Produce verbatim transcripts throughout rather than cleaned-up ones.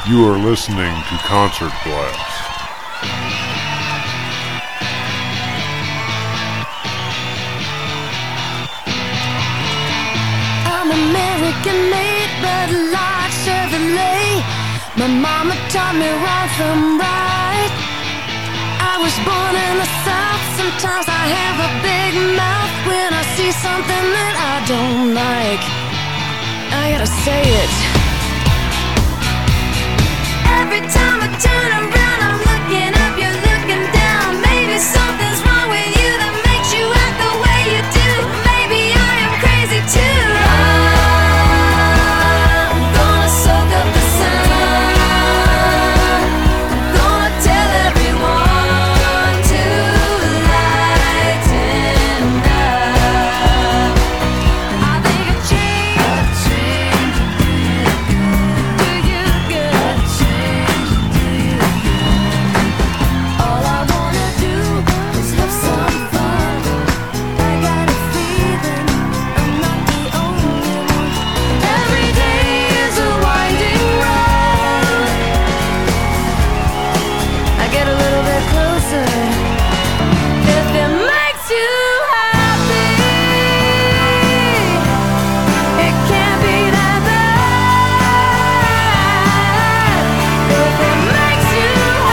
You are listening to Concert Blast. I'm American-made, but like Chevrolet. My mama taught me right from right. I was born in the South. Sometimes I have a big mouth when I see something that I don't like. I gotta say it. Every time I turn around, I'm looking up, you're looking down. Maybe something's wrong with you that makes you act the way you do. Maybe I am crazy too. I'm gonna soak up the sun. I'm gonna tell everyone to lighten up. I think a change do you good. All I wanna do is have some fun. I got a feeling I'm not the only one. Every day is a winding road. I get a little bit closer. If it makes you happy, it can't be that bad. If it makes you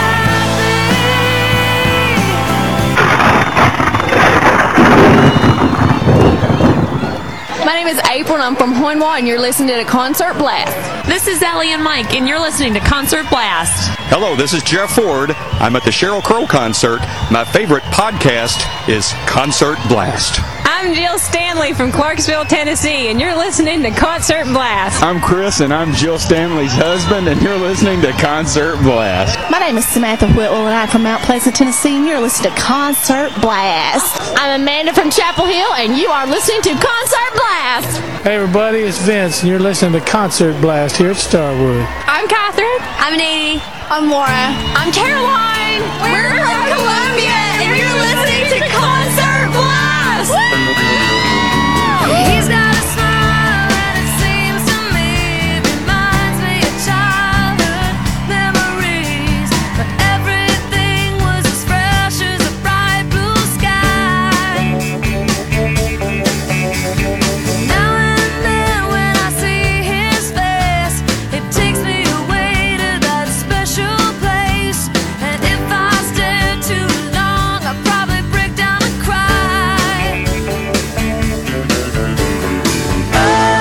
happy. My name is April and I'm from Hohenwald and you're listening to Concert Blast. This is Ellie and Mike, and you're listening to Concert Blast. Hello, this is Jeff Ford. I'm at the Sheryl Crow concert. My favorite podcast is Concert Blast. I'm Jill Stanley from Clarksville, Tennessee, and you're listening to Concert Blast. I'm Chris, and I'm Jill Stanley's husband, and you're listening to Concert Blast. My name is Samantha Whitwell, and I'm from Mount Pleasant, Tennessee, and you're listening to Concert Blast. I'm Amanda from Chapel Hill and you are listening to Concert Blast. Hey everybody, it's Vince, and you're listening to Concert Blast here at Starwood. I'm Catherine. I'm Nadie. I'm Laura. I'm Caroline. We're, We're from Columbia and you're listening to Concert Blast. He's got a smile and it seems to me it reminds me of childhood memories. But everything was as fresh as a bright blue sky. Now and then when I see his face, it takes me away to that special place. And if I stare too long, I'll probably break down and cry. Oh,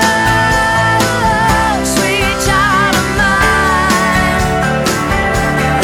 sweet child of mine. Oh,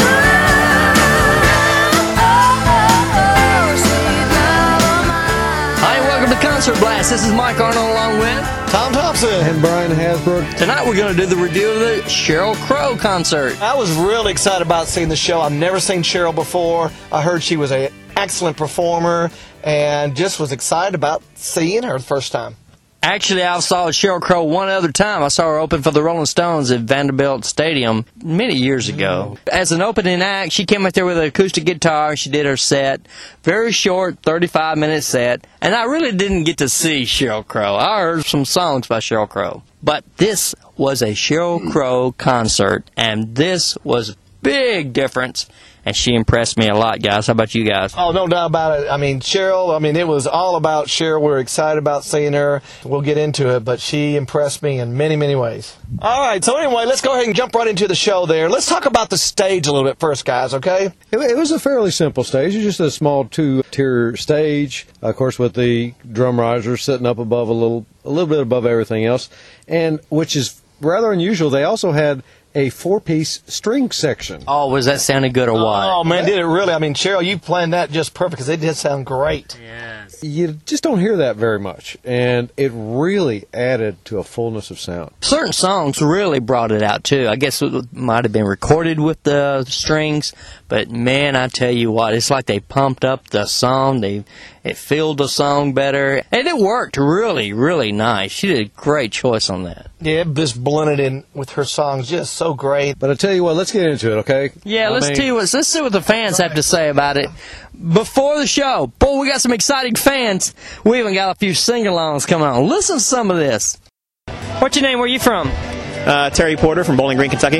oh, oh, sweet love of mine. Hi, and welcome to Concert Blast. This is Mike Arnold along with Tom Thompson and Brian Hasbrook. Tonight we're going to do the review of the Sheryl Crow concert. I was really excited about seeing the show. I've never seen Sheryl before. I heard she was an excellent performer and just was excited about seeing her the first time. Actually, I saw Sheryl Crow one other time. I saw her open for the Rolling Stones at Vanderbilt Stadium many years ago. As an opening act, she came up there with an acoustic guitar. She did her set. Very short, thirty-five minute set. And I really didn't get to see Sheryl Crow. I heard some songs by Sheryl Crow. But this was a Sheryl Crow concert, and this was a big difference. And she impressed me a lot, guys. How about you guys? Oh, no doubt about it. I mean, Sheryl, I mean, it was all about Sheryl. We're excited about seeing her. We'll get into it, but she impressed me in many, many ways. All right, so anyway, let's go ahead and jump right into the show there. Let's talk about the stage a little bit first, guys, okay? It, it was a fairly simple stage. It was just a small two-tier stage, of course, with the drum risers sitting up above a little, a little bit above everything else, and which is rather unusual. They also had a four-piece string section. Oh, was that sounding good or what? Oh, man, did it really? I mean, Sheryl, you planned that just perfect because it did sound great. Yes. You just don't hear that very much, and it really added to a fullness of sound. Certain songs really brought it out, too. I guess it might have been recorded with the strings, but, man, I tell you what, it's like they pumped up the song. They It filled the song better, and it worked really, really nice. She did a great choice on that. Yeah, it just blended in with her songs just so great. But I tell you what, let's get into it, okay? Yeah, I let's mean, see what let's see what the fans have to say about it. Before the show, boy, we got some exciting fans. We even got a few sing-alongs coming on. Listen to some of this. What's your name? Where you from? Uh, Terry Porter from Bowling Green, Kentucky.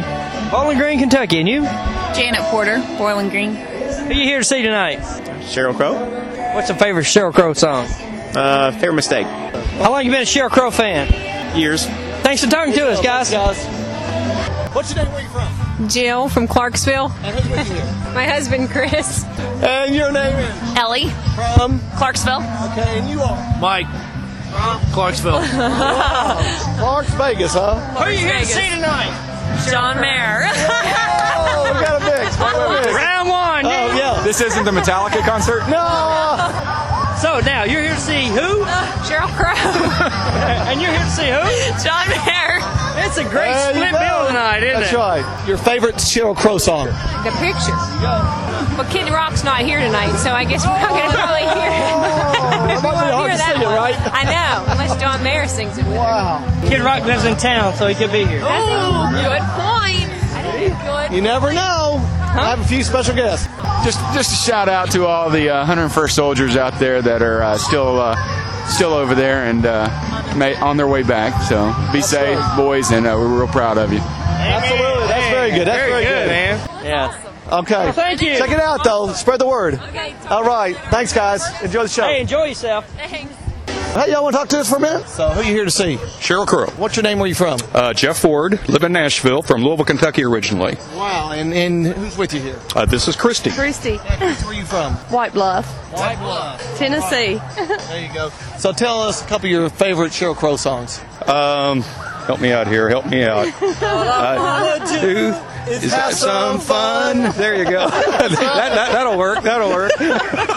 Bowling Green, Kentucky. And you? Janet Porter, Bowling Green. Who you here to see tonight? Sheryl Crow. What's your favorite Sheryl Crow song? Uh, favorite mistake. How long you been a Sheryl Crow fan? Years. Thanks for talking to us, guys. What's your name? Where you from? Jill from Clarksville. And who's with you here? My husband, Chris. And your name is? Ellie, From? Clarksville. Okay, and you are? Mike. Clarksville. Clarks Vegas, huh? Who are you here to see tonight? John Mayer. Oh, we got a mix. Wait, wait, wait. Round one. Oh, yeah. This isn't the Metallica concert? No! So now you're here to see who? Cheryl Crow. And you're here to see who? John Mayer. It's a great There you split go. bill tonight, isn't That's it? right. Your favorite Sheryl Crow song? The picture. Well, Kid Rock's not here tonight, so I guess we're not going to probably hear it. Oh, it might be hard to sing it, right? I know, unless John Mayer sings it with me. Wow. Kid Rock lives in town, so he could be here. Oh, good point. Good. You never know. I have a few special guests. Just just a shout out to all the uh, one hundred first soldiers out there that are uh, still uh, still over there and uh, ma- on their way back. So be safe, right. boys, and uh, we're real proud of you. Absolutely. That's very good. That's very, good. man. Yeah. Okay. Well, thank you. Check it out, though. Spread the word. Okay. All right. Thanks, guys. Enjoy the show. Hey, enjoy yourself. Thanks. Hey, y'all want to talk to us for a minute? So, who are you here to see? Sheryl Crow. What's your name? Where you from? Uh, Jeff Ford, live in Nashville, from Louisville, Kentucky originally. Wow. And, and who's with you here? Uh, this is Christy. Christy. Where are you from? White Bluff, White Bluff. Tennessee. There you go. So, tell us a couple of your favorite Sheryl Crow songs. Um, help me out here. Help me out. Uh, do is that some fun? There you go. that, that, that'll work. That'll work. See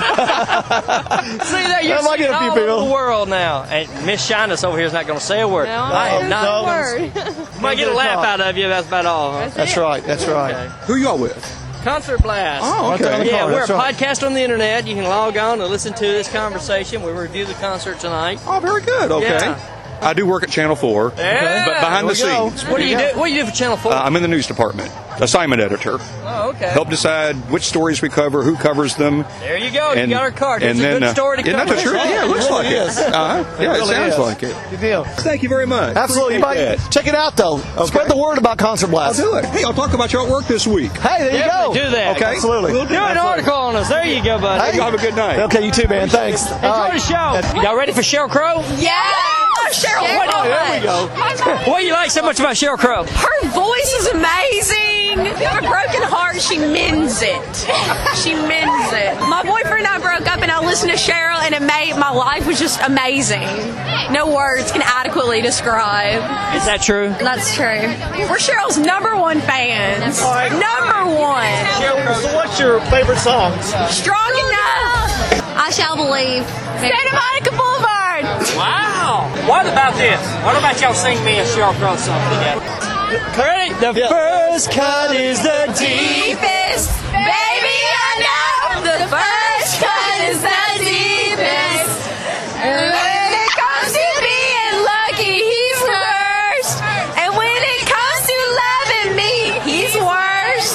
that you're That might seeing get a few all people. over the world now, and Miss Shyness over here is not going to say a word. No, I am not. no, a word. Might get a laugh out of you. That's about all. Huh? That's right. That's right. Okay. Who y'all with? Concert Blast. Oh, okay. Right there. Yeah, Oh, we're a that's right. podcast on the internet. You can log on and listen to this conversation. We review the concert tonight. Oh, very good. Okay. Yeah. I do work at Channel four, Yeah. but behind the There we go. scenes. What do you do? What do you do for Channel Four? Uh, I'm in the news department, assignment editor. oh, okay. Help decide which stories we cover, who covers them. There you go. You got our card. It's and a then, good uh, story to isn't that cover. the truth? Yeah, it looks It like really it. is. Uh-huh. Yeah, it, really sounds is. like it. Good deal. Thank you very much. Absolutely. You might Appreciate that. check it out, though. Spread the word about Concert I'll Blast. do it. Hey, I'll talk about your artwork this week. Hey, there you Definitely go. do that. Okay. Absolutely. We'll Do an article on us. There you go, buddy. Hey. You have a good night. Okay, you too, man. Thanks. Enjoy All right. the show. Y'all ready for Sheryl Crow? Yeah. Cheryl. Oh, there we go. What do you like so much about Sheryl Crow? Her voice is amazing. If you have a broken heart, she mends it. She mends it. My boyfriend and I broke up, and I listened to Cheryl, and it made my life was just amazing. No words can adequately describe. Is that true? That's true. We're Cheryl's number one fans. Number one. So, what's your favorite songs? Strong enough. I shall believe. Santa Monica Boulevard. Wow. What about this? What about y'all sing me a Sheryl Crow song together? Ready? The Yeah. first cut is the deep. Deepest, baby, I know. The first cut is the deepest. And when it comes to being lucky, he's worst. And when it comes to loving me, he's worst.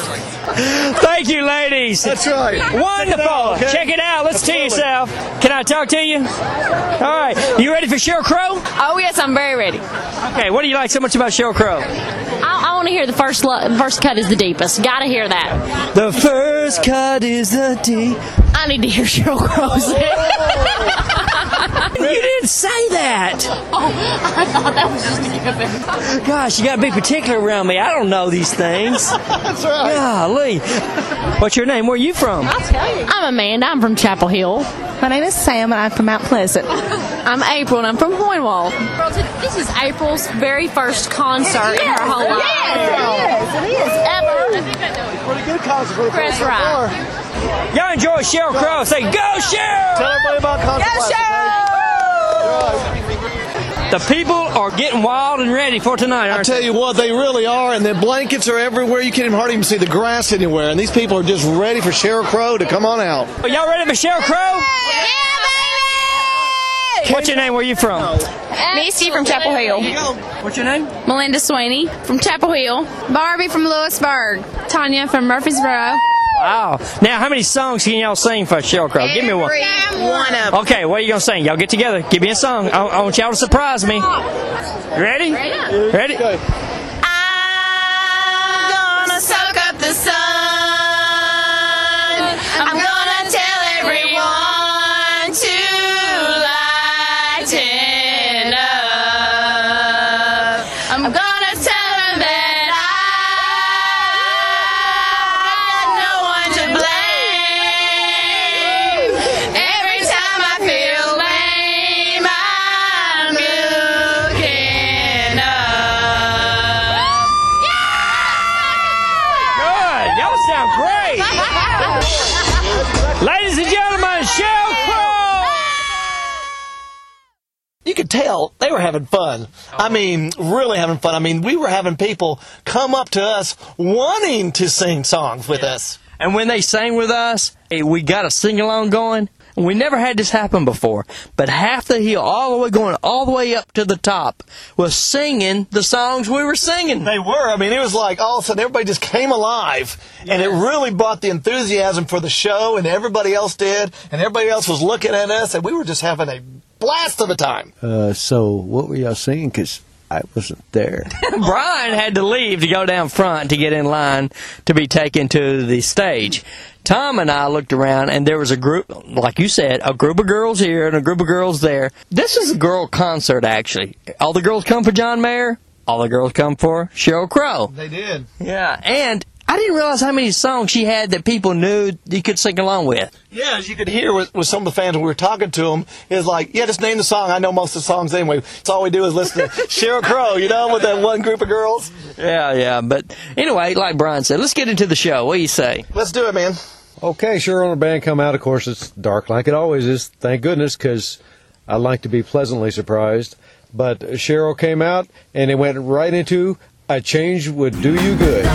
Thank you, ladies. That's right. Wonderful. out, okay? Check it out. Listen to Absolutely. yourself. Can I talk to you? All right. You ready for Sheryl Crow? Oh, yes, I'm very ready. Okay. What do you like so much about Sheryl Crow? I, I want to hear the first lo- the first cut is the deepest. Got to hear that. The first cut is the deep. I need to hear Sheryl Crow sing. You didn't say that. Oh, I thought that was just a given. Gosh, you got to be particular around me. I don't know these things. That's right. Golly. What's your name? Where are you from? I'm Amanda. I'm from Chapel Hill. My name is Sam, and I'm from Mount Pleasant. I'm April, and I'm from Hohenwald. This is April's very first concert in her whole life. Yes, it is. It is. Ever. Pretty good concert for the That's first right. hour. Y'all enjoy Sheryl Crow. Say, go Sheryl! Tell everybody about Concert Blast. The people are getting wild and ready for tonight, I aren't tell they? you what, they really are, and the blankets are everywhere. You can't even hardly even see the grass anywhere, and these people are just ready for Sheryl Crow to come on out. Are y'all ready for Sheryl Crow? What's your name? Where you from? Misty from Chapel Hill. What's your name? Melinda Sweeney from Chapel Hill. Barbie from Lewisburg. Tanya from Murfreesboro. Wow. Now, how many songs can y'all sing for Sheryl Crow? Give me one. One of them. Okay, what are you going to sing? Y'all get together. Give me a song. I, I want y'all to surprise me. Ready? Ready? I'm gonna That would sound great. Ladies and gentlemen, Sheryl Crow. You could tell they were having fun. I mean, really having fun. I mean, we were having people come up to us wanting to sing songs with us. And when they sang with us, hey, we got a sing-along going. We never had this happen before, but half the hill, all the way going all the way up to the top, was singing the songs we were singing. They were. I mean, it was like all of a sudden everybody just came alive, yes. And it really brought the enthusiasm for the show, and everybody else did, and everybody else was looking at us, and we were just having a blast of a time. Uh, so what were y'all singing? Because I wasn't there. Brian had to leave to go down front to get in line to be taken to the stage. Tom and I looked around, and there was a group, like you said, a group of girls here and a group of girls there. This is a girl concert, actually. All the girls come for John Mayer. All the girls come for Sheryl Crow. They did. Yeah, and I didn't realize how many songs she had that people knew you could sing along with. Yeah, as you could hear with, with some of the fans when we were talking to them, is like, yeah, just name the song. I know most of the songs anyway. That's all we do is listen to Sheryl Crow, you know, with that one group of girls. Yeah, yeah. But anyway, like Brian said, let's get into the show. What do you say? Let's do it, man. Okay, Sheryl and the band come out. Of course, it's dark like it always is. Thank goodness, because I like to be pleasantly surprised. But Sheryl came out, and it went right into A Change Would Do You Good.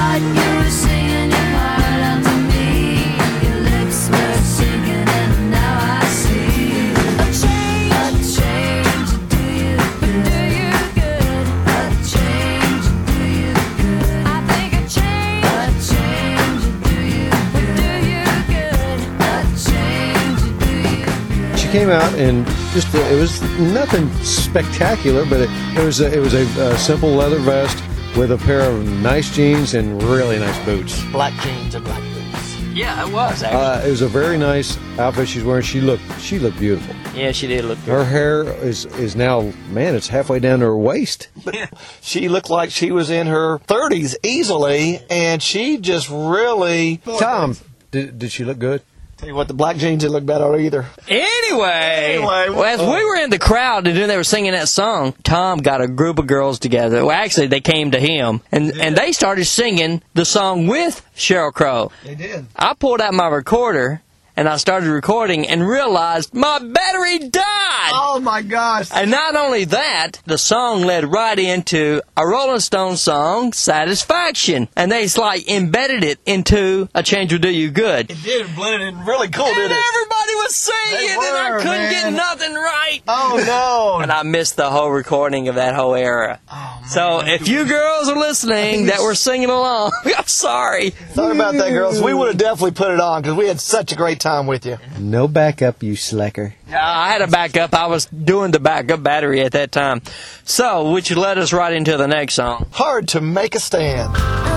Came out and just it was nothing spectacular, but it, it was a, it was a, a simple leather vest with a pair of nice jeans and really nice boots. Black jeans and black boots. Yeah, it was actually. Uh, it was a very nice outfit she's wearing. She looked she looked beautiful. Yeah, she did look good. Her hair is is now, man, it's halfway down to her waist. She looked like she was in her thirties easily, and she just really. Tom, did did she look good? Tell you what, the black jeans didn't look bad either. Anyway, anyway well, as we were in the crowd and they were singing that song, Tom got a group of girls together. Well, actually, they came to him, and, and they started singing the song with Sheryl Crow. They did. I pulled out my recorder, and I started recording and realized my battery died. Oh, my gosh. And not only that, the song led right into a Rolling Stones song, Satisfaction. And they like embedded it into A Change Would Do You Good. It did. Blended in really cool, and didn't it? everybody was singing, were, and I couldn't man. get nothing right. Oh, no. And I missed the whole recording of that whole era. Oh, man. So if you girls are listening that were singing along, I'm sorry. Sorry about that, girls. We would have definitely put it on because we had such a great time with you. No backup, you slacker. Uh, I had a backup. I was doing the backup battery at that time. So, which led us right into the next song. Hard to Make a Stand.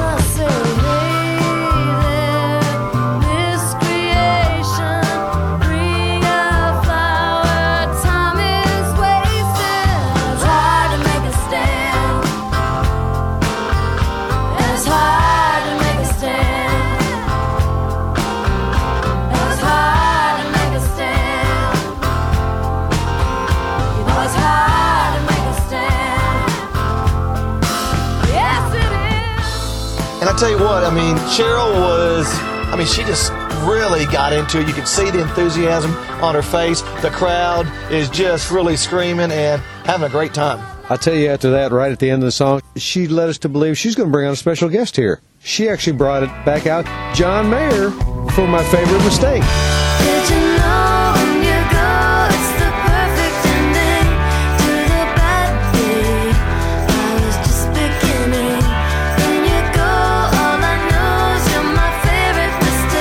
And I tell you what, I mean, Sheryl was, I mean, she just really got into it. You could see the enthusiasm on her face. The crowd is just really screaming and having a great time. I tell you, after that, right at the end of the song, she led us to believe she's going to bring on a special guest here. She actually brought it back out, John Mayer, for My Favorite Mistake. Did you know when you go, it's the perfect ending to the bad day? I was just beginning. When you go, all I know is you're my favorite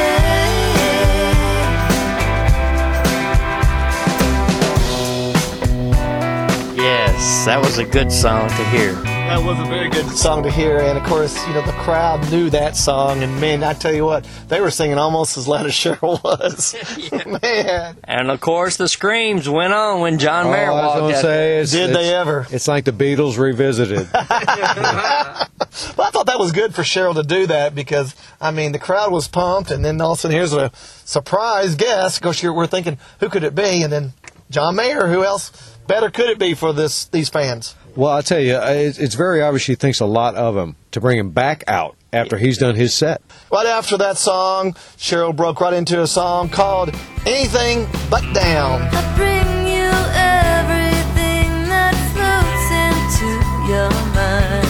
mistake. Yes, that was a good song to hear. That was a very good song to hear, and of course, you know, the crowd knew that song, and man, I tell you what, they were singing almost as loud as Sheryl was. Man. And of course, the screams went on when John Mayer oh, walked I was out. say, it's, Did it's, they ever? It's like the Beatles revisited. But I thought that was good for Sheryl to do that because, I mean, the crowd was pumped, and then all of a sudden, here's a surprise guest. Of course, we're thinking, who could it be? And then John Mayer, who else better could it be for this these fans? Well, I tell you, it's it's very obvious she thinks a lot of him to bring him back out after he's done his set. Right after that song, Cheryl broke right into a song called Anything But Down. I bring you everything that floats into your mind.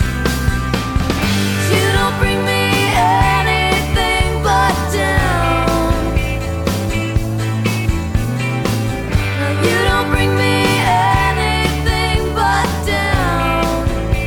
You don't bring me anything but down. You don't bring me anything but down.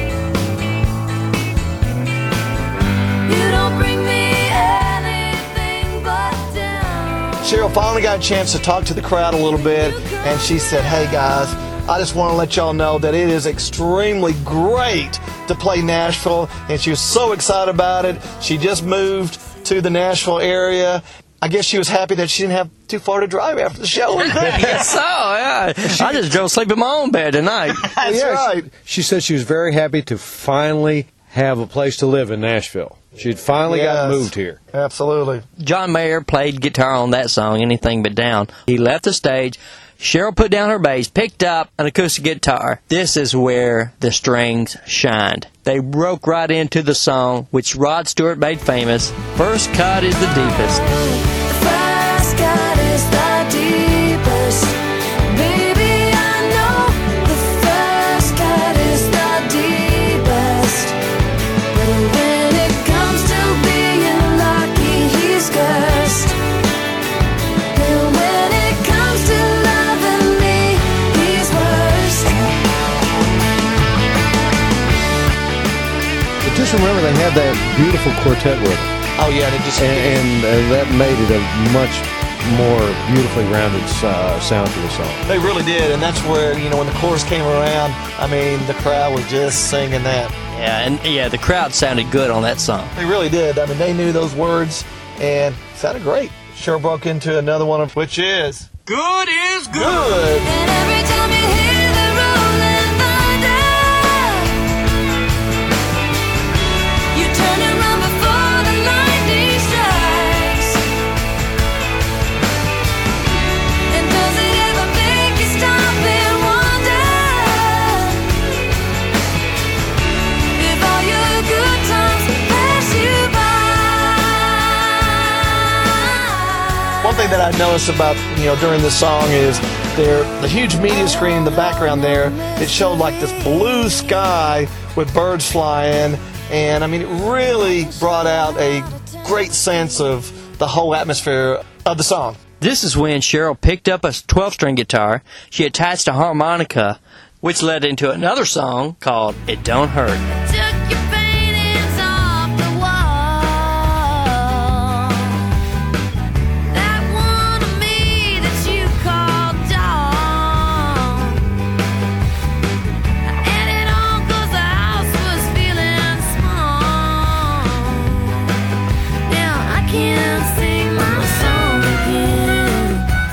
You don't bring me anything but down. Cheryl finally got a chance to talk to the crowd a little bit, and she said, hey guys, I just want to let y'all know that it is extremely great to play Nashville, and she was so excited about it. She just moved to the Nashville area. I guess she was happy that she didn't have too far to drive after the show. I guess so, yeah. I just drove sleep in my own bed tonight. That's yeah, right. She, she said she was very happy to finally have a place to live in Nashville. She'd finally Yes. gotten moved here. Absolutely. John Mayer played guitar on that song, Anything But Down. He left the stage. Cheryl put down her bass, picked up an acoustic guitar. This is where the strings shined. They broke right into the song, which Rod Stewart made famous. First cut is the deepest. The first cut is the deepest. Baby, I know the first cut is the deepest. But when it comes to being lucky, he's cursed. And when it comes to loving me, he's worst. But just remember, they had that beautiful quartet with them. Oh, yeah, they just... And, and uh, that made it a much more beautifully rounded uh, sound to the song. They really did, and that's where, you know, when the chorus came around, I mean, the crowd was just singing that. Yeah, and yeah, the crowd sounded good on that song. They really did. I mean, they knew those words, and it sounded great. Cheryl broke into another one, of which is... Good is good. Good. And every time you hear the rolling thunder, you turn and run before the lightning strikes. And does it ever make you stop and wonder if all your good times pass you by? One thing that I noticed about, you know, during this song is there, the huge media screen in the background there, it showed like this blue sky with birds flying, and I mean, it really brought out a great sense of the whole atmosphere of the song. This is when Cheryl picked up a twelve-string guitar. She attached a harmonica, which led into another song called It Don't Hurt. Took your paintings off the wall. That one of me that you called dog. I added on 'cause the house was feeling small. Now I can't sing my song again.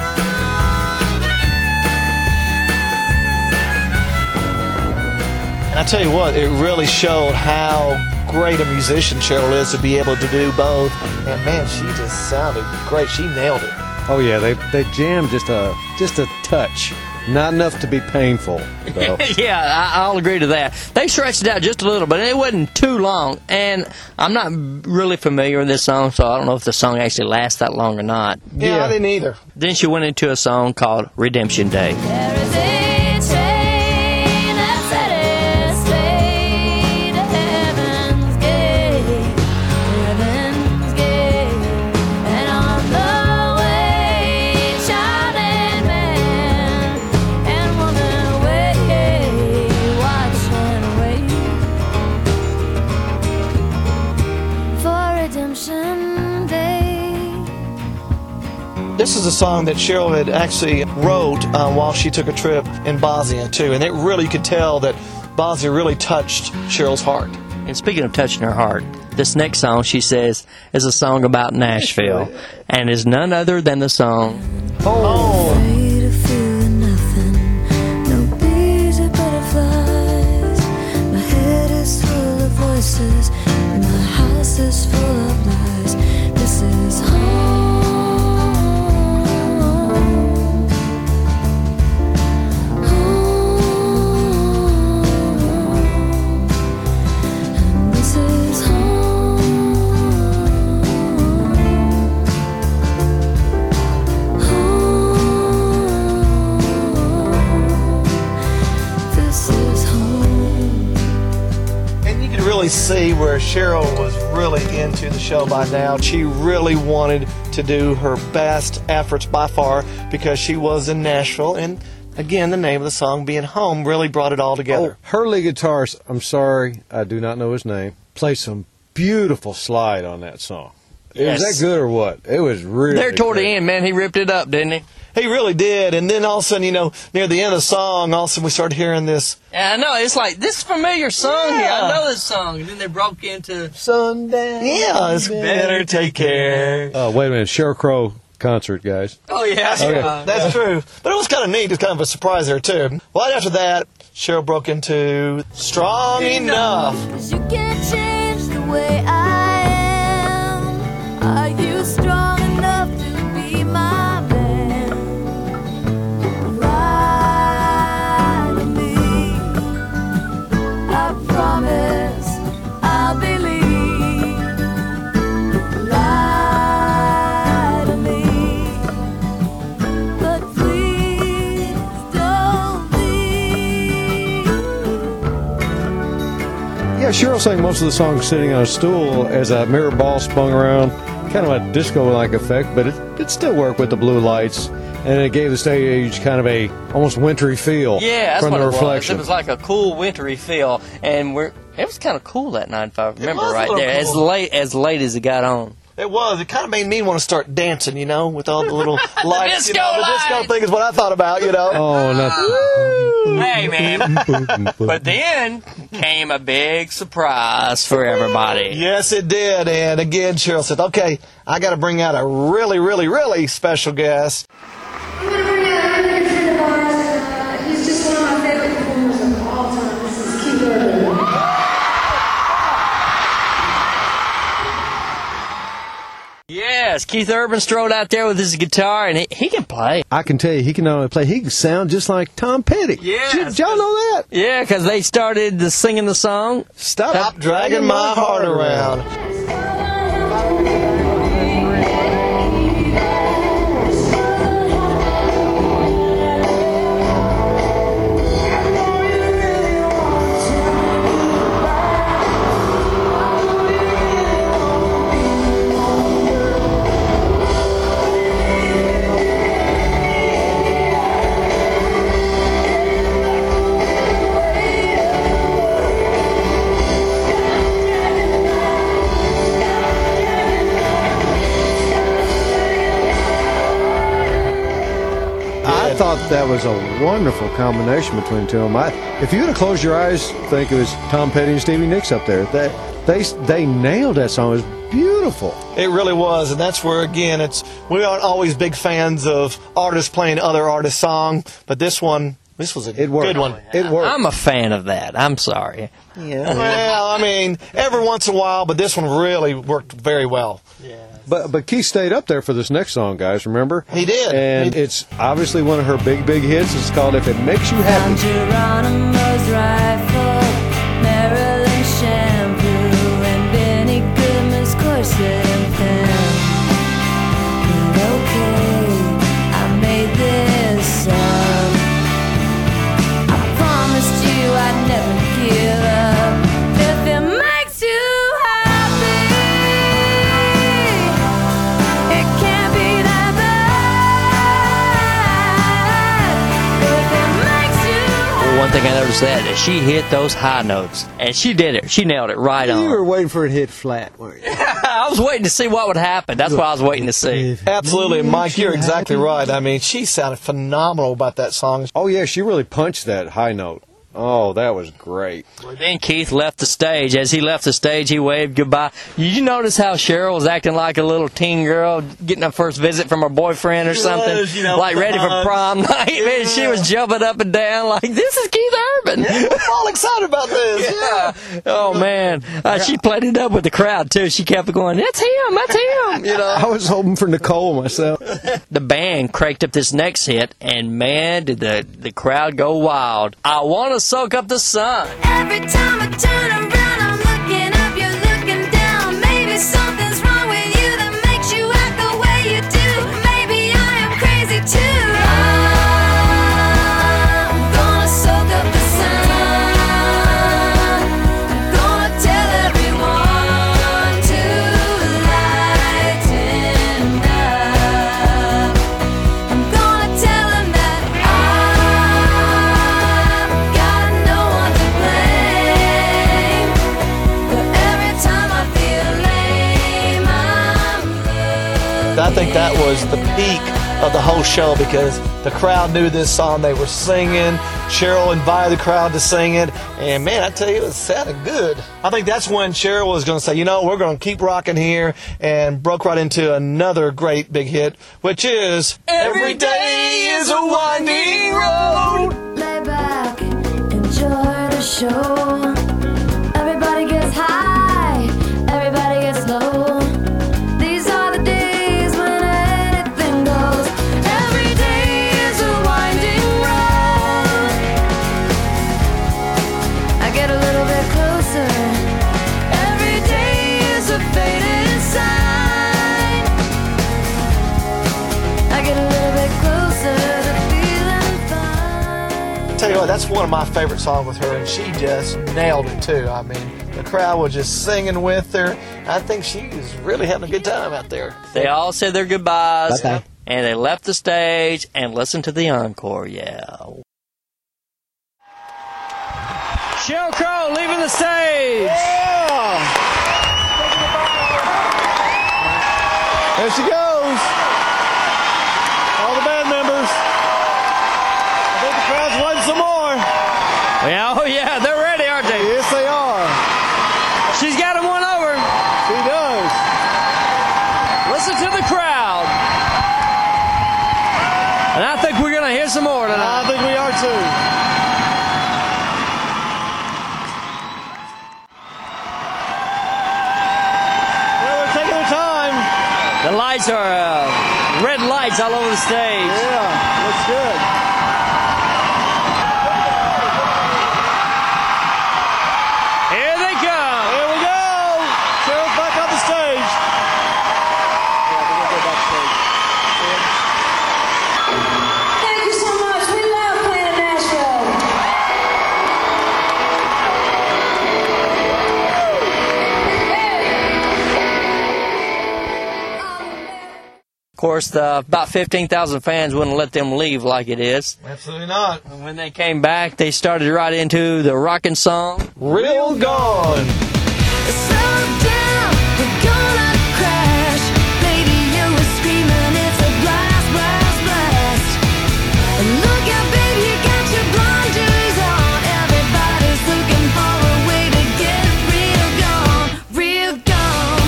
And I tell you what, it really showed how great a musician Cheryl is to be able to do both. And man, she just sounded great. She nailed it. Oh yeah, they they jammed just a just a touch, not enough to be painful, though. Yeah, I, I'll agree to that. They stretched it out just a little, but it wasn't too long. And I'm not really familiar with this song, so I don't know if the song actually lasts that long or not. Yeah, yeah. I didn't either. Then she went into a song called Redemption Day. There is a train that's headed straight to Heaven's Gate, Heaven's Gate, and on the way, child and man and woman wait, watch and wait for redemption day. This is a song that Cheryl had actually wrote uh, while she took a trip in Bosnia, too. And it really, you could tell that Bosnia really touched Cheryl's heart. And speaking of touching her heart, this next song, she says, is a song about Nashville, and is none other than the song Oh. Afraid of feeling nothing, no bees or butterflies. My head is full of voices, my house is full of lies. This is home. Home. really see where Cheryl was really into the show by now. She really wanted to do her best efforts by far because she was in Nashville. And again, the name of the song, Being Home, really brought it all together. Oh, her lead guitarist, I'm sorry, I do not know his name, played some beautiful slide on that song. Yes. Was that good or what? It was really There toward good. the end, man, he ripped it up, didn't he? He really did. And then all of a sudden, you know, near the end of the song, all of a sudden we started hearing this. Yeah, I know. It's like, this is a familiar song Yeah. here. I know this song. And then they broke into Sundown. Yeah, it's better take care. Oh, wait a minute. Sheryl Crow concert, guys. Oh, yeah. That's, Okay. uh, that's true. But it was kind of neat. It's kind of a surprise there, too. Well, right after that, Cheryl broke into Strong Enough. You can't change the way I am. Are you strong enough to be my man? Lie to me. I promise I'll believe. Lie to me. But please don't leave. Yeah, Cheryl sang most of the song sitting on a stool as a mirror ball spun around, kind of a disco-like effect, but it, it still worked with the blue lights, and it gave the stage kind of a almost wintry feel Yeah, that's from what the it was. reflection. It was like a cool wintry feel, and we're it was kind of cool that night, if I remember was a right little there. As cool. late as late as it got on. It was. It kind of made me want to start dancing, you know, with all the little lights. disco you know, the disco lights. thing is what I thought about, you know. Oh, no. Hey, man. But then came a big surprise for everybody. Yes, it did. And again, Cheryl said, okay, I got to bring out a really, really, really special guest. I'm going to bring out another friend of ours. Uh, he's just one of my favorite performers of all time. This is Keith Urban. Yes, Keith Urban strode out there with his guitar, and he, he can play. I can tell you, he can not only play, he can sound just like Tom Petty. Yes. Did y'all know that? Yeah, because they started the singing the song. Stop, Stop dragging my heart around. I thought that was a wonderful combination between the two of them. I, if you would have closed your eyes, think it was Tom Petty and Stevie Nicks up there. That they they nailed that song. It was beautiful. It really was, and that's where again, it's we aren't always big fans of artists playing other artists' song, but this one, this was a It worked. good one. It worked. I'm a fan of that. I'm sorry. Yeah. Well, I mean, every once in a while, but this one really worked very well. But but Keith stayed up there for this next song, guys. Remember? He did. And He- it's obviously one of her big big hits. It's called "If It Makes You Happy." Geronimo's rifle, Maryland shampoo, and Benny Goodman's corset and pen. But okay, I made this song. I promised you I'd never give up. If it makes you happy, it can't be that bad. If it makes you Well, one thing I noticed that is she hit those high notes, and she did it. She nailed it right on. You were waiting for it to hit flat, weren't you? I was waiting to see what would happen. That's what I was waiting to see. Absolutely, Mike, you're exactly right. I mean, she sounded phenomenal about that song. Oh yeah, she really punched that high note. Oh, that was great. Then Keith left the stage. As he left the stage, he waved goodbye. Did you notice how Cheryl was acting like a little teen girl getting her first visit from her boyfriend or She something? was, you know, like ready for hugs. prom night. Man, she was jumping up and down like, this is Keith Urban. I'm all excited about this. Yeah. Oh, man. Uh, she played it up with the crowd, too. She kept going, that's him, that's him. You know? I was hoping for Nicole myself. The band cranked up this next hit, and man, did the, the crowd go wild. I want to soak up the sun. Every time I turn around, I'm looking up, you're looking down. Maybe something's wrong with you that makes you act the way you do. Maybe I am crazy too. I'm gonna soak up the sun. I'm gonna tell I think that was the peak of the whole show because the crowd knew this song. They were singing. Cheryl invited the crowd to sing it. And, man, I tell you, it was sounding good. I think that's when Cheryl was going to say, you know, we're going to keep rocking here, and broke right into another great big hit, which is Every Day is a Winding Road. Lay back, enjoy the show. Everybody gets high, everybody gets low. These are the days when anything goes. Every day is a winding road. I get a little bit closer. Every day is a faded sign. I get a little bit closer to feeling fine. Tell you what, that's one of my favorite songs with her, and she just nailed it too. I mean, the crowd was just singing with her. I think she was really having a good time out there. They all said their goodbyes, Bye-bye. and they left the stage and listened to the encore. Yeah. Sheryl Crow leaving the stage. Yeah. There she goes. All the band members. I think the crowd's wanting some more. Yeah, oh yeah, they're ready, aren't they? Yes, they are. She's got him one over. She does. Listen to the crowd. And I think we're going to hear some more tonight. I think we are too. Well, they're taking their time. The lights are uh, red lights all over the stage. Yeah, looks good. Here they come. Here we go. Cheryl's back on the stage. Thank you so much. We love playing in Nashville. Of course, the, about fifteen thousand fans wouldn't let them leave like it is. Absolutely not. And when they came back, they started right into the rockin' song. Real Gone. Slow down, we're gonna crash. Baby, you were screaming, it's a blast, blast, blast. And look out, baby, you got your blinders on. Everybody's looking for a way to get real gone, real gone,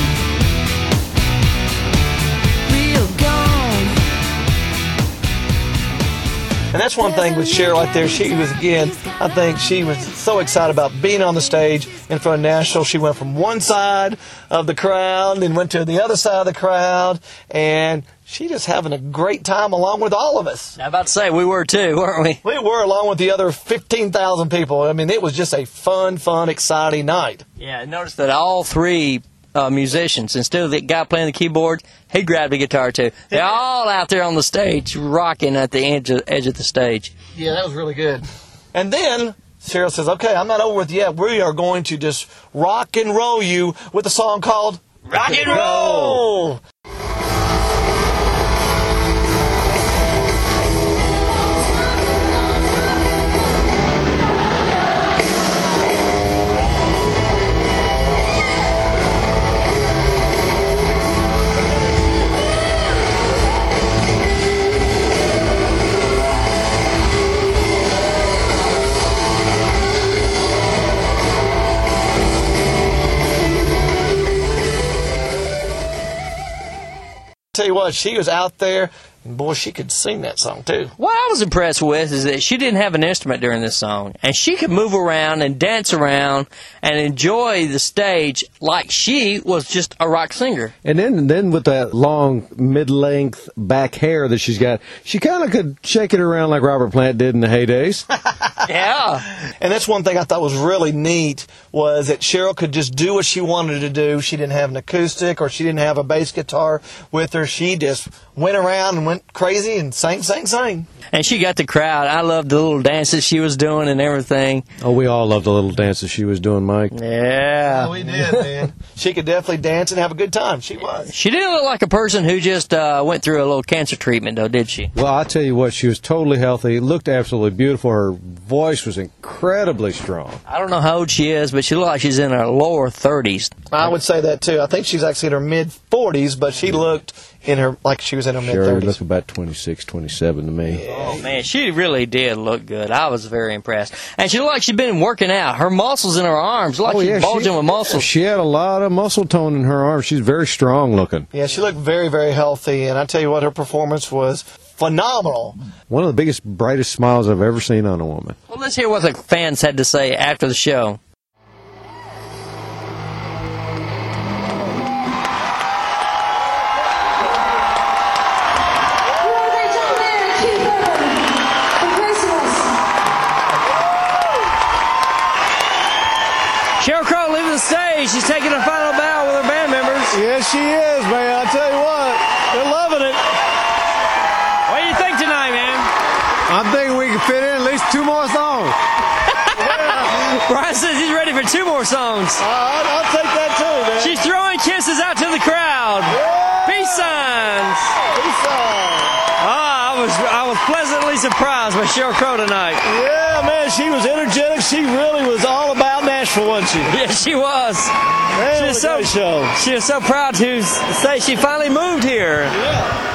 real gone. And that's one thing with Cheryl right there. She was, again, I think she was so excited about being on the stage in front of Nashville. She went from one side of the crowd and went to the other side of the crowd. And she just having a great time along with all of us. I'm about to say, we were too, weren't we? We were, along with the other fifteen thousand people. I mean, it was just a fun, fun, exciting night. Yeah, I noticed that all three uh, musicians, instead of the guy playing the keyboard, he grabbed a guitar too. They're all out there on the stage, rocking at the edge of, edge of the stage. Yeah, that was really good. And then Cheryl says, okay, I'm not over with you yet. We are going to just rock and roll you with a song called Rock and Roll. Tell you what, she was out there, and boy, she could sing that song too. What I was impressed with is that she didn't have an instrument during this song, and she could move around and dance around and enjoy the stage like she was just a rock singer. And then, then with that long, mid-length back hair that she's got, she kind of could shake it around like Robert Plant did in the heydays. Yeah. And that's one thing I thought was really neat, was that Cheryl could just do what she wanted to do. She didn't have an acoustic or she didn't have a bass guitar with her. She just went around and went went crazy and sang, sang, sang. And she got the crowd. I loved the little dances she was doing and everything. Oh, we all loved the little dances she was doing, Mike. Yeah. Oh, we did, man. She could definitely dance and have a good time. She was. She didn't look like a person who just uh, went through a little cancer treatment, though, did she? Well, I tell you what, she was totally healthy, looked absolutely beautiful. Her voice was incredibly strong. I don't know how old she is, but she looked like she's in her lower thirties. I would say that, too. I think she's actually in her mid-forties, but she looked in her like she was in her Sure, mid-thirties. looked about twenty-six, twenty-seven to me. Oh, man, she really did look good. I was very impressed. And she looked like she'd been working out. Her muscles in her arms looked like Oh, she's yeah, bulging she- with muscles. She had a lot of muscle tone in her arms. She's very strong looking. Yeah, she looked very, very healthy, and I tell you what, her performance was phenomenal. One of the biggest, brightest smiles I've ever seen on a woman. Well, let's hear what the fans had to say after the show. Sheryl Crow leaving the stage. She's taking a final bow with her band members. Yes, she is, man. I tell you what, they're loving it. What do you think tonight, man? I'm thinking we can fit in at least two more songs. Brian says he's ready for two more songs. Uh, I'll, I'll take that too, man. She's throwing kisses out to the crowd. Yeah. Peace signs. Peace signs. Ah, I was I was pleasantly surprised by Sheryl Crow tonight. Yeah, man, she was energetic. She really was all about Nashville, wasn't she? Yeah, she was. Man, she what was a so great show. she was so proud to say she finally moved here. Yeah.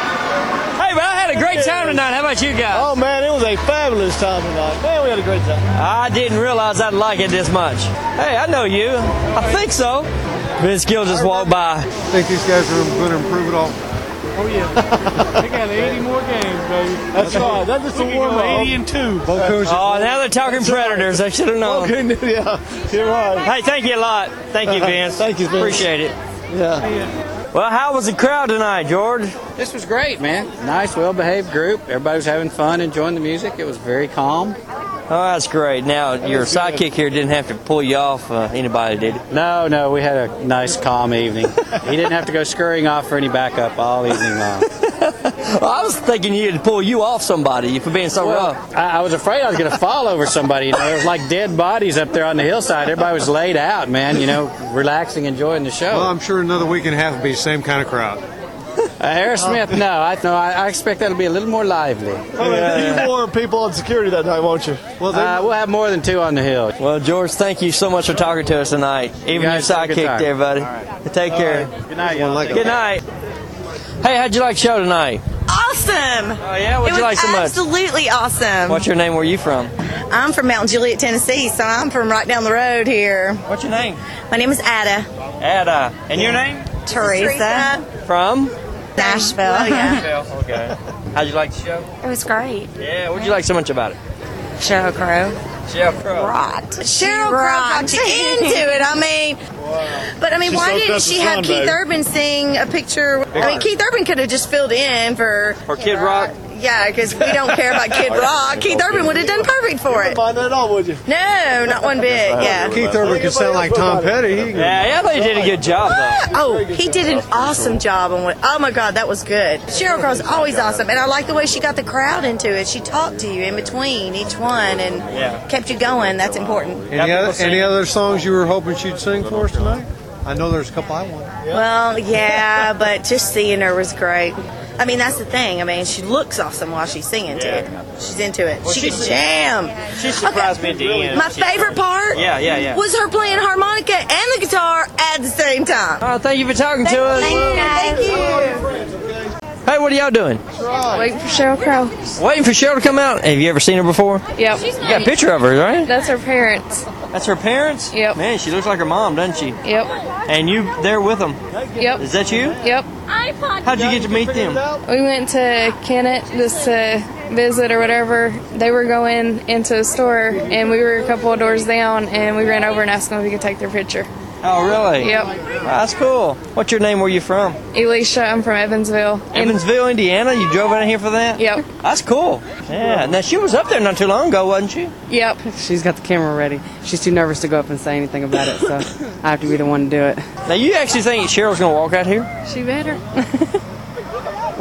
Hey, but I had a great time tonight. How about you guys? Oh, man, it was a fabulous time tonight. Man, we had a great time. I didn't realize I'd like it this much. Hey, I know you. I think so. Vince Gill just walked by. I think these guys are going to improve it all. Oh, yeah. They got eighty more games, baby. That's right. That's just a warm-up. eighty and two. Oh, now they're talking Predators. I should have known. Okay, yeah, you're right. Hey, thank you a lot. Thank you, Vince. Thank you, Vince. Appreciate it. Yeah. Well, how was the crowd tonight, George? This was great, man. Nice, well-behaved group. Everybody was having fun, enjoying the music. It was very calm. Oh, that's great. Now, your sidekick here didn't have to pull you off uh, anybody, did he? No, no, we had a nice, calm evening. He didn't have to go scurrying off for any backup all evening long. Well, I was thinking he'd pull you off somebody for being so well, rough. I, I was afraid I was going to fall over somebody. You know, there was like dead bodies up there on the hillside. Everybody was laid out, man, you know, relaxing, enjoying the show. Well, I'm sure another week and a half will be the same kind of crowd. Uh, Aerosmith, no, I, no, I, I expect that'll be a little more lively. Oh, man, you more people on security that night, won't you? Well, uh, we'll have more than two on the hill. Well, George, thank you so much for talking to us tonight. Even your sidekick there, buddy. Right. Take All care. Right. Good night, y'all. Good night. Hey, how'd you like the show tonight? Awesome. Oh, yeah? What'd it you like so much? Absolutely awesome. What's your name? Where are you from? I'm from Mount Juliet, Tennessee, so I'm from right down the road here. What's your name? My name is Ada. Ada. And your name? Teresa. From? Nashville. Oh, yeah. Nashville. Okay. How'd you like the show? It was great. Yeah. What'd you like so much about it? Sheryl Crow. Sheryl Crow. Right. Sheryl Crow got you into it. I mean, wow. But I mean, She why soaked didn't up she the have sun, Keith baby. Urban sing a picture? I mean, Keith Urban could have just filled in for For Kid Rock. Yeah, because we don't care about Kid Rock. Keith Urban would have done perfect for it. Mind that at all, would you? No, not one bit. Yeah. Keith Urban could sound like Tom Petty. He can- Yeah, yeah, I thought you did a good job, though. Oh, he did an awesome job on what. Oh my God, that was good. Sheryl Crow's always awesome, and I like the way she got the crowd into it. She talked to you in between each one and Yeah. kept you going. That's important. Any other, any other songs you were hoping she'd sing for us tonight? I know there's a couple I want. Well, yeah, but just seeing her was great. I mean, that's the thing. I mean, she looks awesome while she's singing to it. She's into it. Well, she she's- can jam. She surprised me at the end. My She- favorite part Yeah, yeah, yeah. was her playing harmonica and the guitar at the same time. Oh, thank you for talking to us. Thank you. Thank you. Hey, what are y'all doing? Waiting for Sheryl Crow. Waiting for Sheryl to come out. Have you ever seen her before? Yep. You got a picture of her, right? That's her parents. That's her parents? Yep. Man, she looks like her mom, doesn't she? Yep. And you there with them? Yep. Is that you? Yep. How'd you get to meet them? We went to Kennett just to visit or whatever. They were going into a store, and we were a couple of doors down, and we ran over and asked them if we could take their picture. Oh, really? Yep. Wow, that's cool. What's your name? Where you from? Elisha, I'm from Evansville. Evansville, Indiana? You drove out here for that? Yep. That's cool. Yeah. Now, she was up there not too long ago, wasn't she? Yep. She's got the camera ready. She's too nervous to go up and say anything about it, so I have to be the one to do it. Now, you actually think Cheryl's going to walk out here? She better.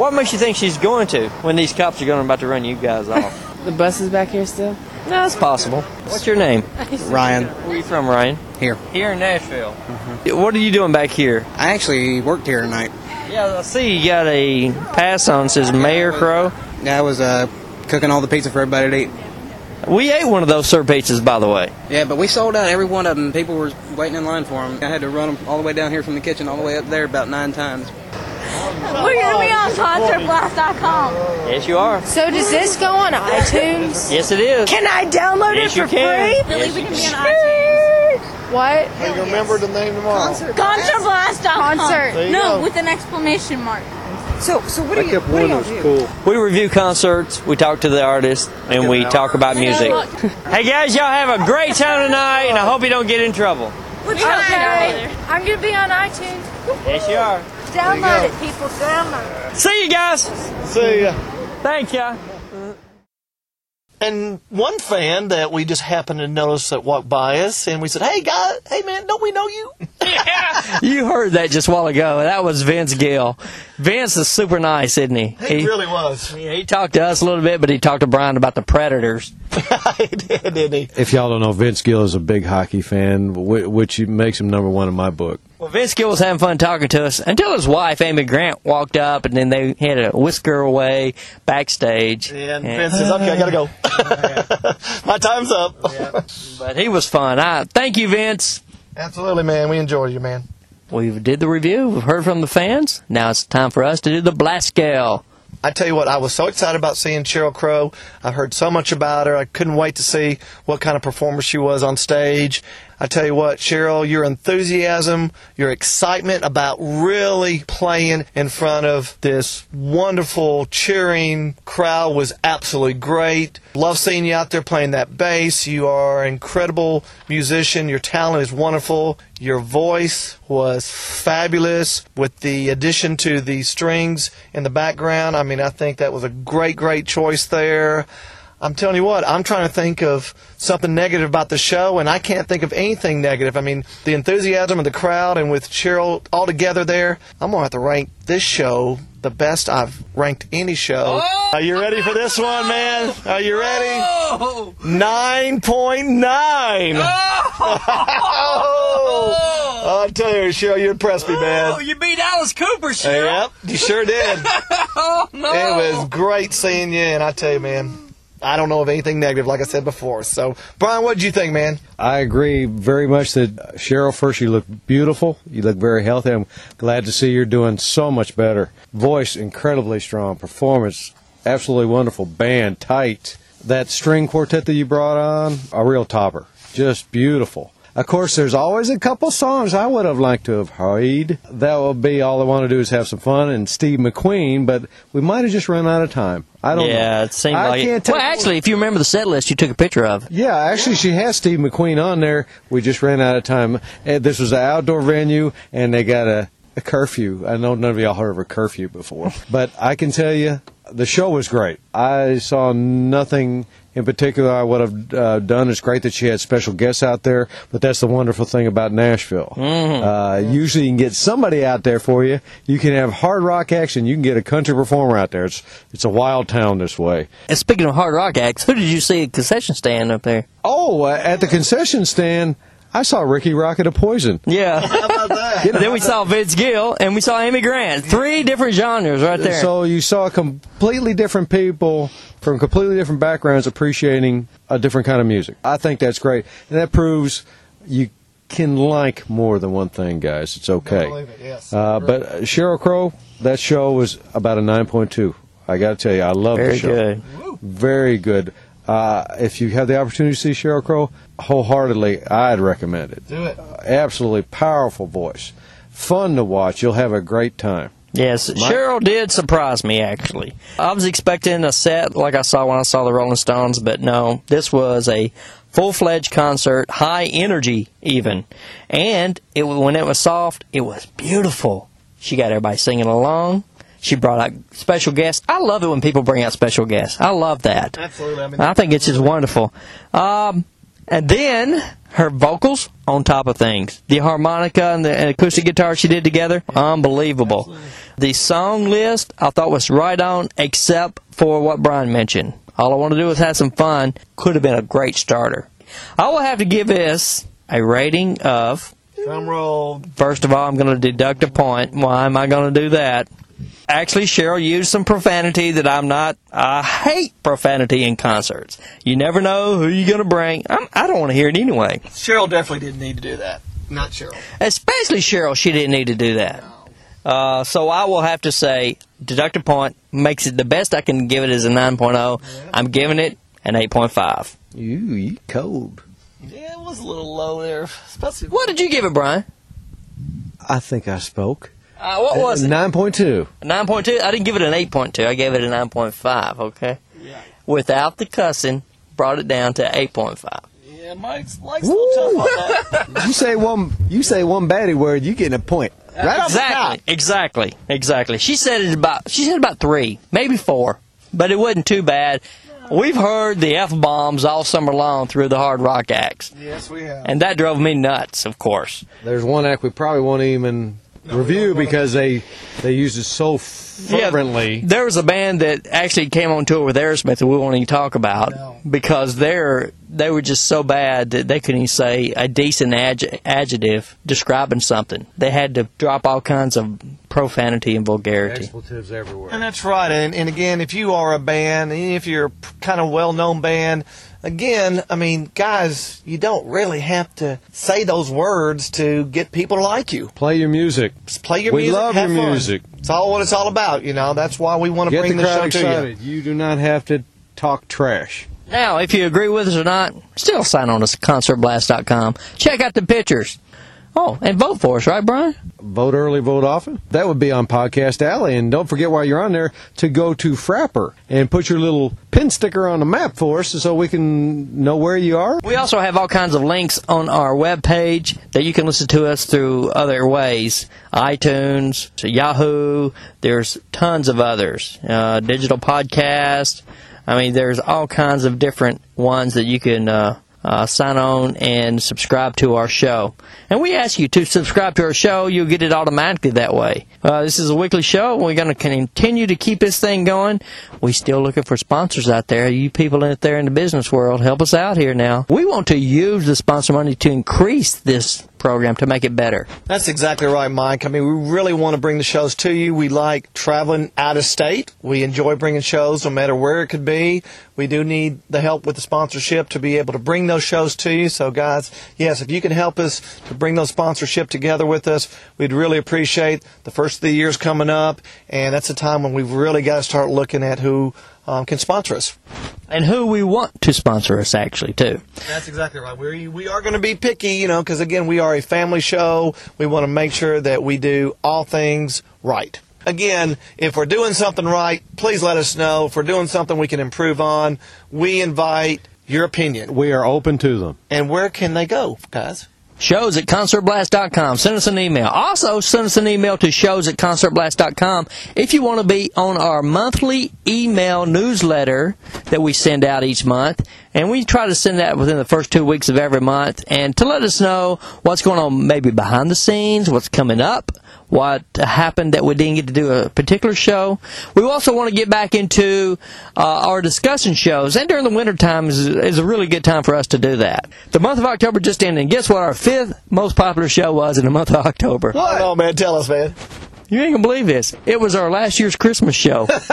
What makes you think she's going to when these cops are going about to run you guys off? The bus is back here still? No, it's possible. What's your name? Ryan. Where are you from, Ryan? Here. Here in Nashville. Mm-hmm. What are you doing back here? I actually worked here tonight. Yeah, I see you got a pass on that says Mayor Crow. Yeah, I was uh, cooking all the pizza for everybody to eat. We ate one of those sir pizzas, by the way. Yeah, but we sold out every one of them. People were waiting in line for them. I had to run them all the way down here from the kitchen all the way up there about nine times. We're going to be on concert blast dot com. Yes, you are. So does this go on iTunes? Yes, it is. Can I download Yes, it for you can. free? Really, we can be on iTunes. What? You can remember the name tomorrow. concert blast dot com. Concert. There you No, go. with an exclamation mark. So, so what do I you, kept what do one y'all that was do? cool. We review concerts, we talk to the artists, and we talk about music. Hey guys, y'all have a great time tonight, and I hope you don't get in trouble. Okay. I'm going to be on iTunes. Yes, you are. Download it, people. Download it. See you guys. See ya. Thank ya. And one fan that we just happened to notice that walked by us, and we said, "Hey, guy, hey man, don't we know you?" You heard that just a while ago. That was Vince Gill. Vince is super nice, isn't he? He, really was. Yeah, he talked to us a little bit, but he talked to Brian about the Predators. He did, didn't he? If y'all don't know, Vince Gill is a big hockey fan, wh- which makes him number one in my book. Well, Vince Gill was having fun talking to us until his wife, Amy Grant, walked up, and then they had to whisk her away backstage. And Vince says, "Okay, I gotta go. My time's up." But he was fun. I thank you, Vince. Absolutely, man. We enjoyed you, man. We did the review. We've heard from the fans. Now it's time for us to do the blast scale. I tell you what, I was so excited about seeing Sheryl Crow. I heard so much about her. I couldn't wait to see what kind of performer she was on stage. I tell you what, Sheryl, your enthusiasm, your excitement about really playing in front of this wonderful, cheering crowd was absolutely great. Love seeing you out there playing that bass. You are an incredible musician. Your talent is wonderful. Your voice was fabulous with the addition to the strings in the background. I mean, I think that was a great, great choice there. I'm telling you what, I'm trying to think of something negative about the show, and I can't think of anything negative. I mean, the enthusiasm of the crowd, and with Sheryl all together there, I'm going to have to rank this show the best I've ranked any show. Oh! Are you ready for this one, man? Are you ready? Oh! nine point nine. Oh! I tell you, Sheryl, you impressed me, man. Oh, you beat Alice Cooper, Sheryl. Yep, you sure did. Oh, no. It was great seeing you, and I tell you, man, I don't know of anything negative, like I said before. So, Brian, what did you think, man? I agree very much that Sheryl, first, you look beautiful. You look very healthy. I'm glad to see you're doing so much better. Voice, incredibly strong. Performance, absolutely wonderful. Band, tight. That string quartet that you brought on, a real topper. Just beautiful. Of course, there's always a couple songs I would have liked to have heard. That would be all I want to do is have some fun, and Steve McQueen, but we might have just run out of time. I don't yeah, know. Yeah, it seemed I like can't it. tell Well, actually, if you remember the set list you took a picture of. Yeah, actually, she has Steve McQueen on there. We just ran out of time. And this was an outdoor venue, and they got a, a curfew. I know none of y'all heard of a curfew before. But I can tell you, the show was great. I saw nothing in particular I would have uh, done. It's great that she had special guests out there, but that's the wonderful thing about Nashville. Mm-hmm. Uh, usually you can get somebody out there for you. You can have hard rock acts, and you can get a country performer out there. It's it's a wild town this way. And speaking of hard rock acts, who did you see at concession stand up there? Oh, uh, at the concession stand, I saw Ricky Rocket of Poison. Yeah. How about that? You know, then we saw Vince Gill, and we saw Amy Grant. Three different genres right there. So you saw completely different people from completely different backgrounds appreciating a different kind of music. I think that's great. And that proves you can like more than one thing, guys. It's okay. I believe it, yes. Uh, but Sheryl Crow, that show was about a nine point two. I got to tell you, I love the show. Very good. Very good. Uh, if you have the opportunity to see Sheryl Crow, wholeheartedly, I'd recommend it. Do it. Uh, absolutely powerful voice. Fun to watch. You'll have a great time. Yes, My- Sheryl did surprise me, actually. I was expecting a set like I saw when I saw the Rolling Stones, but no, this was a full-fledged concert, high energy even. And it, when it was soft, it was beautiful. She got everybody singing along. She brought out special guests. I love it when people bring out special guests. I love that. Absolutely. I mean, I think it's just wonderful. Um, and then her vocals on top of things. The harmonica and the and acoustic guitar she did together, unbelievable. The song list I thought was right on, except for what Brian mentioned. All I want to do is have some fun. Could have been a great starter. I will have to give this a rating of... Drum roll. First of all, I'm going to deduct a point. Why am I going to do that? Actually, Cheryl used some profanity that I'm not... I hate profanity in concerts. You never know who you're going to bring. I'm, I don't want to hear it anyway. Cheryl definitely didn't need to do that. Not Cheryl. Especially Cheryl, she didn't need to do that. Uh, so I will have to say, deduct a point, makes it the best I can give it as a nine point oh. Yeah. I'm giving it an eight point five. Ooh, you cold. Yeah, it was a little low there. Especially what did you give it, Brian? I think I spoke. Uh, what was it? nine point two. nine point two? I didn't give it an eight point two. I gave it a nine point five, okay? Yeah. Without the cussing, brought it down to eight point five. Yeah, Mike's, Mike's a little tough on that. You say one, you say one baddie word, you getting a point. Right exactly, exactly, exactly. She said it about, she said about three, maybe four, but it wasn't too bad. We've heard the F-bombs all summer long through the hard rock acts. Yes, we have. And that drove me nuts, of course. There's one act we probably won't even no, review because they they used it so fervently. Yeah, there was a band that actually came on tour with Aerosmith that we won't even talk about no. because they're they were just so bad that they couldn't even say a decent adj- adjective describing something. They had to drop all kinds of profanity and vulgarity. Expletives everywhere. And that's right. And, and again, if you are a band, even if you're a kind of well-known band, again, I mean, guys, you don't really have to say those words to get people to like you. Play your music. Just play your we music. We love have your fun. music. It's all what it's all about, you know. That's why we want to get bring the, the crowd show excited. to you. You do not have to talk trash. Now, if you agree with us or not, still sign on to concert blast dot com. Check out the pictures. Oh, and vote for us, right, Brian? Vote early, vote often. That would be on Podcast Alley. And don't forget while you're on there to go to Frapper and put your little pin sticker on the map for us so we can know where you are. We also have all kinds of links on our webpage that you can listen to us through other ways. iTunes, Yahoo, there's tons of others. Uh, digital podcast. I mean, there's all kinds of different ones that you can uh, uh, sign on and subscribe to our show. And we ask you to subscribe to our show. You'll get it automatically that way. Uh, this is a weekly show. We're going to continue to keep this thing going. We're still looking for sponsors out there. You people out there in the business world, help us out here now. We want to use the sponsor money to increase this program to make it better. That's exactly right, Mike. I mean, we really want to bring the shows to you. We like traveling out of state. We enjoy bringing shows no matter where it could be. We do need the help with the sponsorship to be able to bring those shows to you. So, guys, yes, if you can help us to bring those sponsorship together with us, we'd really appreciate. The first of the year's coming up, and that's a time when we've really got to start looking at who um, can sponsor us. And who we want to sponsor us, actually, too. That's exactly right. We we are going to be picky, you know, because, again, we are a family show. We want to make sure that we do all things right. Again, if we're doing something right, please let us know. If we're doing something we can improve on, we invite your opinion. We are open to them. And where can they go, guys? Shows at concert blast dot com. Send us an email. Also, send us an email to shows at concert blast dot com if you want to be on our monthly email newsletter that we send out each month. And we try to send that within the first two weeks of every month. And to let us know what's going on maybe behind the scenes, what's coming up, what happened that we didn't get to do a particular show. We also want to get back into uh, our discussion shows, and during the winter time is, is a really good time for us to do that. The month of October just ended, and guess what our fifth most popular show was in the month of October? What? Oh, man, tell us, man. You ain't gonna believe this. It was our last year's Christmas show. Isn't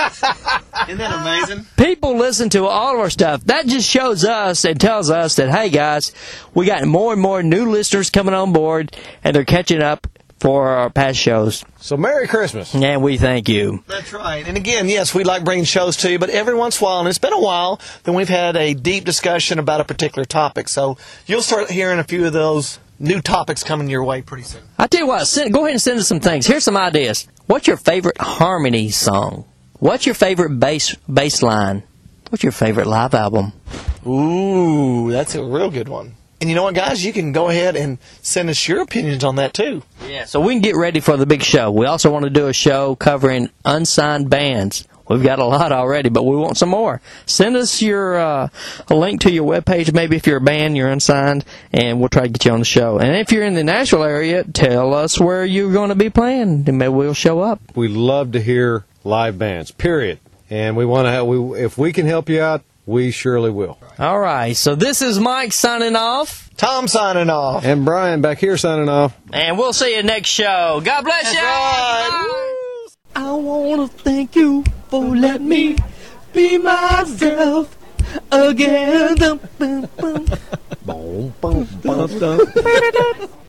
that amazing? People listen to all of our stuff. That just shows us and tells us that, hey, guys, we got more and more new listeners coming on board, and they're catching up for our past shows. So Merry Christmas. And we thank you. That's right. And again, yes, we like bringing shows to you, but every once in a while, and it's been a while, then we've had a deep discussion about a particular topic. So you'll start hearing a few of those new topics coming your way pretty soon. I tell you what, send, go ahead and send us some things. Here's some ideas. What's your favorite harmony song? What's your favorite bass bass line? What's your favorite live album? Ooh, that's a real good one. And you know what, guys? You can go ahead and send us your opinions on that, too. Yeah, so we can get ready for the big show. We also want to do a show covering unsigned bands. We've got a lot already, but we want some more. Send us your uh, a link to your webpage, maybe if you're a band, you're unsigned, and we'll try to get you on the show. And if you're in the Nashville area, tell us where you're going to be playing, and maybe we'll show up. We love to hear live bands, period. And we want to have, we, if we can help you out, we surely will. All right, so this is Mike signing off. Tom signing off. And Brian back here signing off. And we'll see you next show. God bless you. I wanna thank you for letting me be myself again. Boom, boom, boom, boom.